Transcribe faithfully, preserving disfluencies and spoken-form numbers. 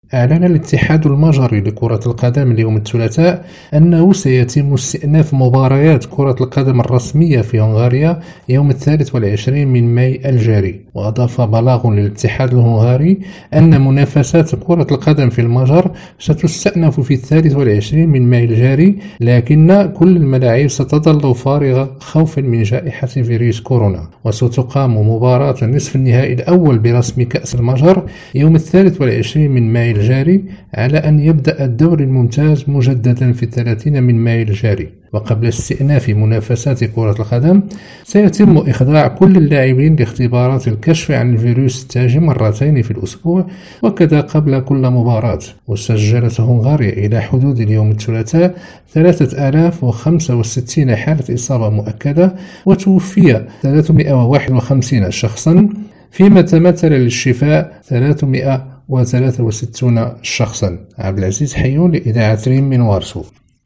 أعلن الاتحاد المجري لكرة القدم اليوم الثلاثاء أنه سيتم استئناف مباريات كرة القدم الرسمية في هنغاريا يوم الثالث والعشرين من ماي الجاري. وأضاف بلاغ للاتحاد الهنغاري أن منافسات كرة القدم في المجر ستستأنف في الثالث والعشرين من ماي الجاري، لكن كل الملاعب ستظل فارغة خوفا من جائحة فيروس كورونا. وستقام مباراة نصف النهائي الأول برسم كأس المجر يوم الثالث والعشرين من ماي الجاري، على أن يبدأ الدوري الممتاز مجددا في الثلاثين من ماي الجاري. وقبل استئناف منافسات كرة القدم سيتم إخضاع كل اللاعبين لاختبارات الكشف عن الفيروس التاجي مرتين في الأسبوع، وكذا قبل كل مباراة. وسجلت هنغاريا إلى حدود اليوم الثلاثاء ثلاثة آلاف وخمسة وستين حالة إصابة مؤكدة، وتوفي ثلاثمائة وواحد وخمسين شخصا، فيما تمثل للشفاء ثلاثمائة وثلاثة وستون شخصا. عبد العزيز حيون لإذاعة ريم من وارسو.